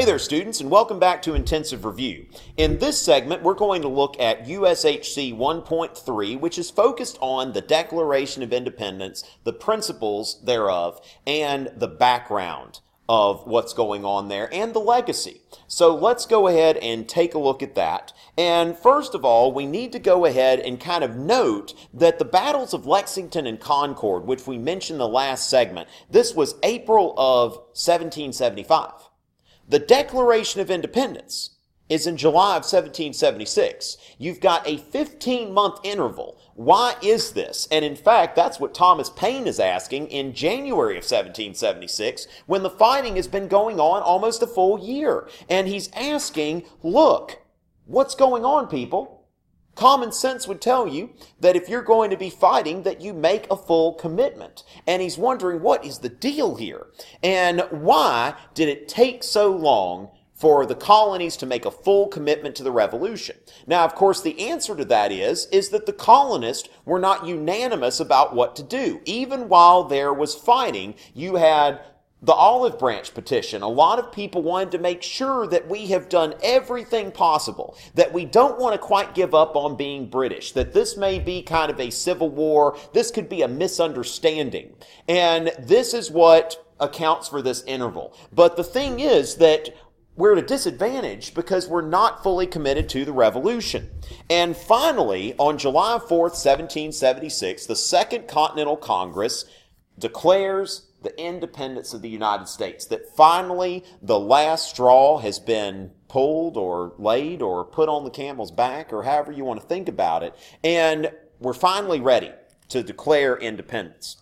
Hey there, students, and welcome back to Intensive Review. In this segment, we're going to look at USHC 1.3, which is focused on the Declaration of Independence, the principles thereof, and the background of what's going on there, and the legacy. So let's go ahead and take a look at that. And first of all, we need to go ahead and kind of note that the battles of Lexington and Concord, which we mentioned in the last segment, this was April of 1775. The Declaration of Independence is in July of 1776. You've got a 15-month interval. Why is this? And in fact, that's what Thomas Paine is asking in January of 1776, when the fighting has been going on almost a full year. And he's asking, look, what's going on, people? Common sense would tell you that if you're going to be fighting, that you make a full commitment. And he's wondering, what is the deal here? And why did it take so long for the colonies to make a full commitment to the revolution? Now, of course, the answer to that is that the colonists were not unanimous about what to do. Even while there was fighting, you had the Olive Branch petition. A lot of people wanted to make sure that we have done everything possible, that we don't want to quite give up on being British, that this may be kind of a civil war, this could be a misunderstanding. And this is what accounts for this interval. But the thing is that we're at a disadvantage because we're not fully committed to the revolution. And finally, on July 4th, 1776, the Second Continental Congress declares the independence of the United States, that finally the last straw has been pulled or laid or put on the camel's back, or however you want to think about it, and we're finally ready to declare independence.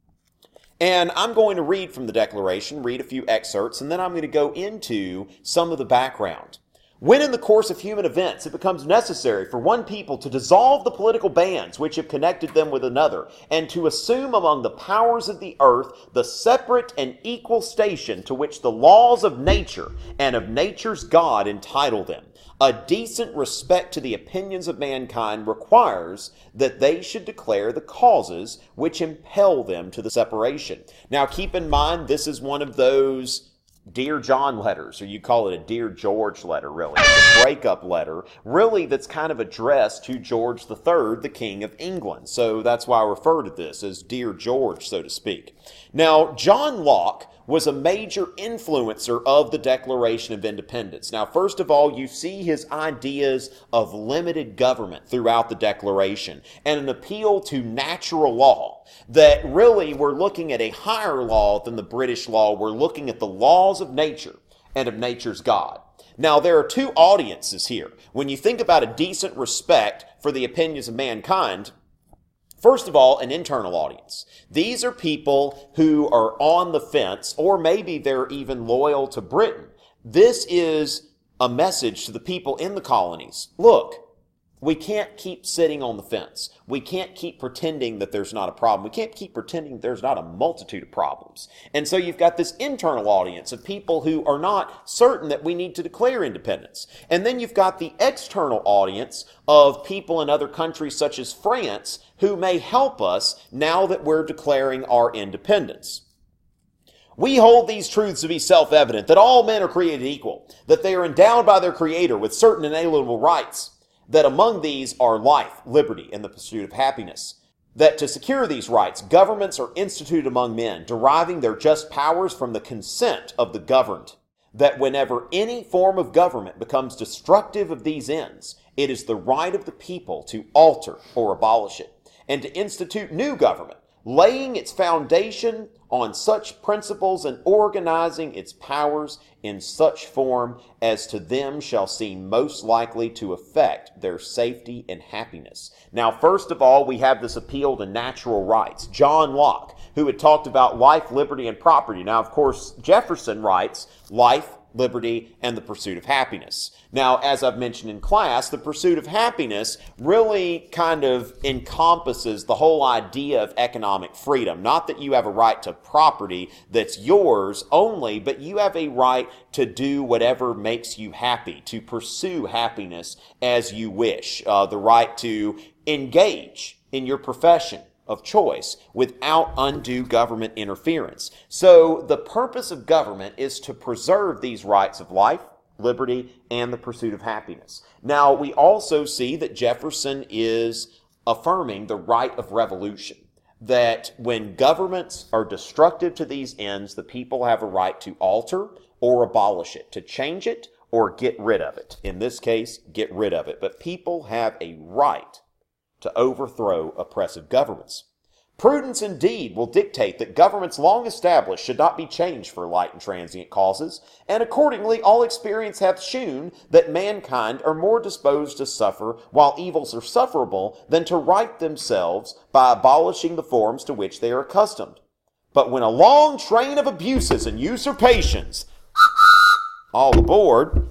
And I'm going to read from the Declaration, read a few excerpts, and then I'm going to go into some of the background. When in the course of human events it becomes necessary for one people to dissolve the political bands which have connected them with another, and to assume among the powers of the earth the separate and equal station to which the laws of nature and of nature's God entitle them, a decent respect to the opinions of mankind requires that they should declare the causes which impel them to the separation. Now keep in mind, this is one of those Dear John letters, or you call it a Dear George letter, really. It's a breakup letter, really, that's kind of addressed to George III, the King of England. So that's why I refer to this as Dear George, so to speak. Now, John Locke was a major influencer of the Declaration of Independence. Now, first of all, you see his ideas of limited government throughout the Declaration, and an appeal to natural law, that really we're looking at a higher law than the British law. We're looking at the laws of nature and of nature's God. Now, there are two audiences here. When you think about a decent respect for the opinions of mankind, first of all, an internal audience. These are people who are on the fence, or maybe they're even loyal to Britain. This is a message to the people in the colonies. Look, we can't keep sitting on the fence. We can't keep pretending that there's not a problem. We can't keep pretending there's not a multitude of problems. And so you've got this internal audience of people who are not certain that we need to declare independence. And then you've got the external audience of people in other countries such as France who may help us now that we're declaring our independence. We hold these truths to be self-evident, that all men are created equal, that they are endowed by their Creator with certain inalienable rights, that among these are life, liberty, and the pursuit of happiness. That to secure these rights, governments are instituted among men, deriving their just powers from the consent of the governed. That whenever any form of government becomes destructive of these ends, it is the right of the people to alter or abolish it, and to institute new government, laying its foundation on such principles and organizing its powers in such form as to them shall seem most likely to affect their safety and happiness. Now, first of all, we have this appeal to natural rights. John Locke, who had talked about life, liberty, and property. Now, of course, Jefferson writes life, liberty, and the pursuit of happiness. Now, as I've mentioned in class, the pursuit of happiness really kind of encompasses the whole idea of economic freedom. Not that you have a right to property that's yours only, but you have a right to do whatever makes you happy, to pursue happiness as you wish. The right to engage in your profession, of choice without undue government interference. So the purpose of government is to preserve these rights of life, liberty, and the pursuit of happiness. Now, we also see that Jefferson is affirming the right of revolution, that when governments are destructive to these ends, the people have a right to alter or abolish it, to change it or get rid of it. In this case, get rid of it. But people have a right to overthrow oppressive governments. Prudence indeed will dictate that governments long established should not be changed for light and transient causes, and accordingly all experience hath shewn that mankind are more disposed to suffer while evils are sufferable than to right themselves by abolishing the forms to which they are accustomed. But when a long train of abuses and usurpations, all aboard,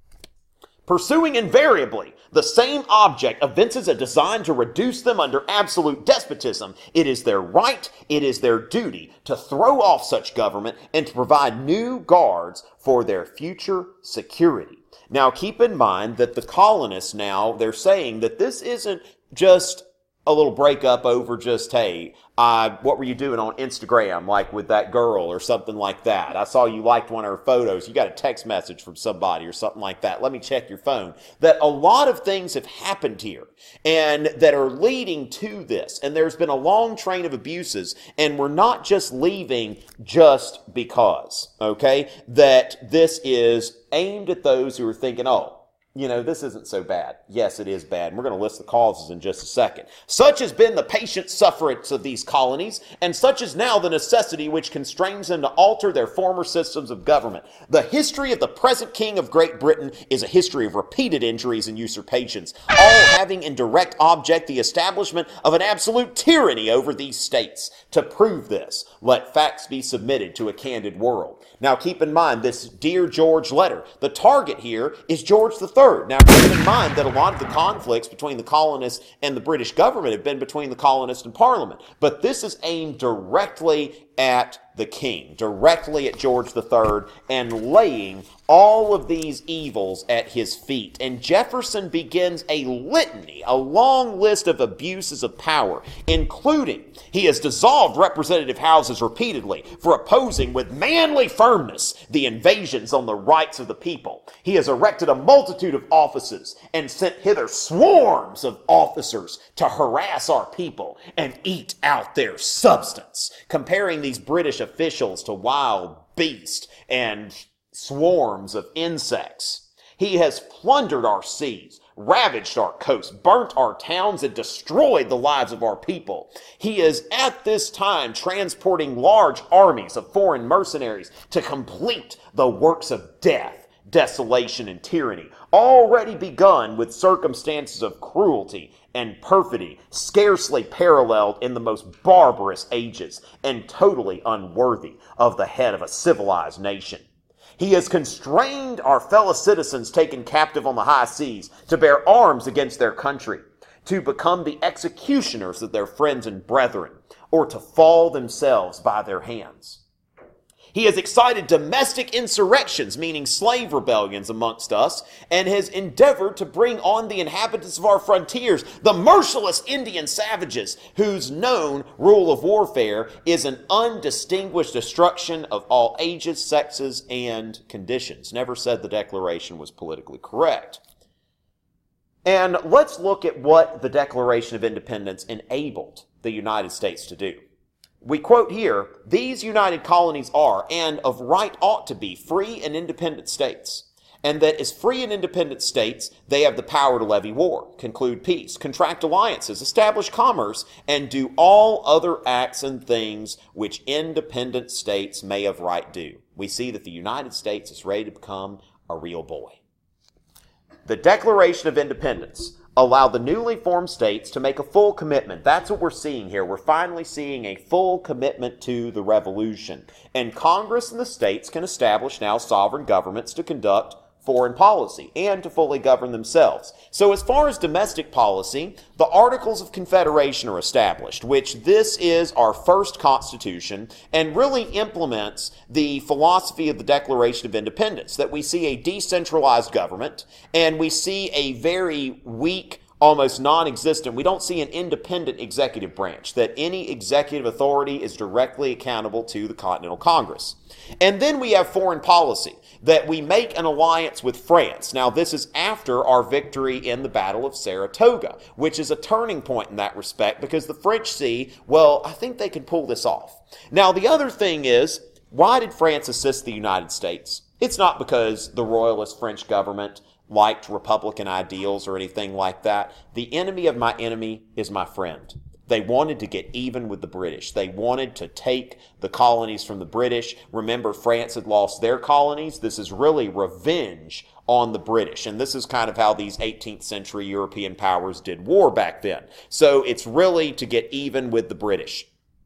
pursuing invariably the same object, evinces a design to reduce them under absolute despotism, it is their right, it is their duty to throw off such government and to provide new guards for their future security. Now keep in mind that the colonists now, they're saying that this isn't just a little breakup over just, hey, what were you doing on Instagram, like with that girl or something like that? I saw you liked one of her photos. You got a text message from somebody or something like that. Let me check your phone. That a lot of things have happened here and that are leading to this. And there's been a long train of abuses, and we're not just leaving just because, okay? That this is aimed at those who are thinking, oh, this isn't so bad. Yes, it is bad. And we're going to list the causes in just a second. Such has been the patient sufferance of these colonies, and such is now the necessity which constrains them to alter their former systems of government. The history of the present King of Great Britain is a history of repeated injuries and usurpations, all having in direct object the establishment of an absolute tyranny over these states. To prove this, let facts be submitted to a candid world. Now keep in mind this Dear George letter. The target here is George III. Now keep in mind that a lot of the conflicts between the colonists and the British government have been between the colonists and Parliament. But this is aimed directly at the king, directly at George III, and laying all of these evils at his feet. And Jefferson begins a litany, a long list of abuses of power, including he has dissolved representative houses repeatedly for opposing with manly firmness the invasions on the rights of the people. He has erected a multitude of offices and sent hither swarms of officers to harass our people and eat out their substance, comparing these British officials to wild beasts and swarms of insects. He has plundered our seas, ravaged our coasts, burnt our towns, and destroyed the lives of our people. He is at this time transporting large armies of foreign mercenaries to complete the works of death, desolation, and tyranny, already begun with circumstances of cruelty and perfidy scarcely paralleled in the most barbarous ages and totally unworthy of the head of a civilized nation. He has constrained our fellow citizens taken captive on the high seas to bear arms against their country, to become the executioners of their friends and brethren, or to fall themselves by their hands. He has excited domestic insurrections, meaning slave rebellions amongst us, and has endeavored to bring on the inhabitants of our frontiers, the merciless Indian savages, whose known rule of warfare is an undistinguished destruction of all ages, sexes, and conditions. Never said the Declaration was politically correct. And let's look at what the Declaration of Independence enabled the United States to do. We quote here, "These united colonies are, and of right ought to be, free and independent states, and that as free and independent states, they have the power to levy war, conclude peace, contract alliances, establish commerce, and do all other acts and things which independent states may of right do." We see that the United States is ready to become a real boy. The Declaration of Independence allowed the newly formed states to make a full commitment. That's what we're seeing here. We're finally seeing a full commitment to the revolution. And Congress and the states can establish now sovereign governments to conduct foreign policy and to fully govern themselves. So as far as domestic policy, the Articles of Confederation are established, which this is our first constitution and really implements the philosophy of the Declaration of Independence, that we see a decentralized government and we see a very weak almost non-existent. We don't see an independent executive branch, that any executive authority is directly accountable to the Continental Congress. And then we have foreign policy, that we make an alliance with France. Now, this is after our victory in the Battle of Saratoga, which is a turning point in that respect because the French see, well, I think they can pull this off. Now, the other thing is, why did France assist the United States? It's not because the royalist French government liked Republican ideals or anything like that. The enemy of my enemy is my friend. They wanted to get even with the British. They wanted to take the colonies from the British. Remember, France had lost their colonies. This is really revenge on the British. And this is kind of how these 18th century European powers did war back then. So it's really to get even with the British.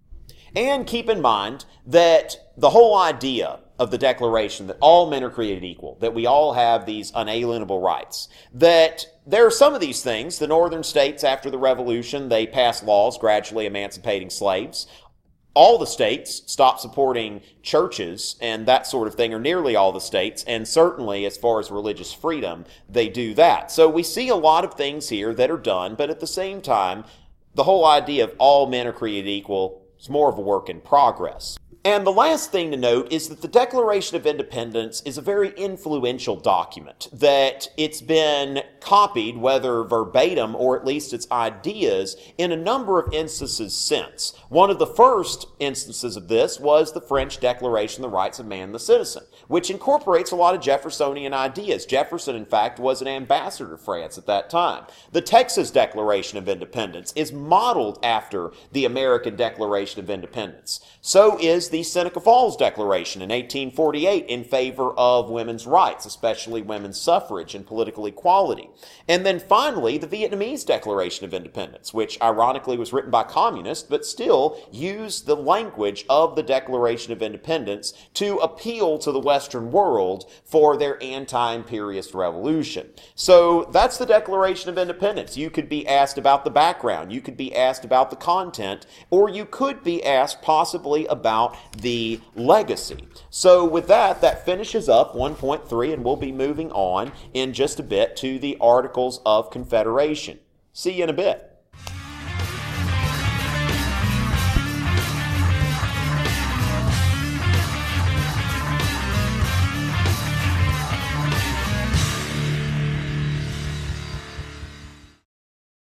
And keep in mind that the whole idea of the Declaration that all men are created equal, that we all have these unalienable rights, that there are some of these things. The northern states after the Revolution, they passed laws gradually emancipating slaves. All the states stopped supporting churches and that sort of thing, or nearly all the states, and certainly as far as religious freedom, they do that. So we see a lot of things here that are done, but at the same time, the whole idea of all men are created equal is more of a work in progress. And the last thing to note is that the Declaration of Independence is a very influential document, that it's been copied, whether verbatim or at least its ideas, in a number of instances since. One of the first instances of this was the French Declaration of the Rights of Man and the Citizen, which incorporates a lot of Jeffersonian ideas. Jefferson, in fact, was an ambassador to France at that time. The Texas Declaration of Independence is modeled after the American Declaration of Independence. So is the Seneca Falls Declaration in 1848 in favor of women's rights, especially women's suffrage and political equality. And then finally, the Vietnamese Declaration of Independence, which ironically was written by communists, but still used the language of the Declaration of Independence to appeal to the Western world for their anti-imperialist revolution. So that's the Declaration of Independence. You could be asked about the background, you could be asked about the content, or you could be asked possibly about the legacy. So with that, that finishes up 1.3, and we'll be moving on in just a bit to the Articles of Confederation. See you in a bit.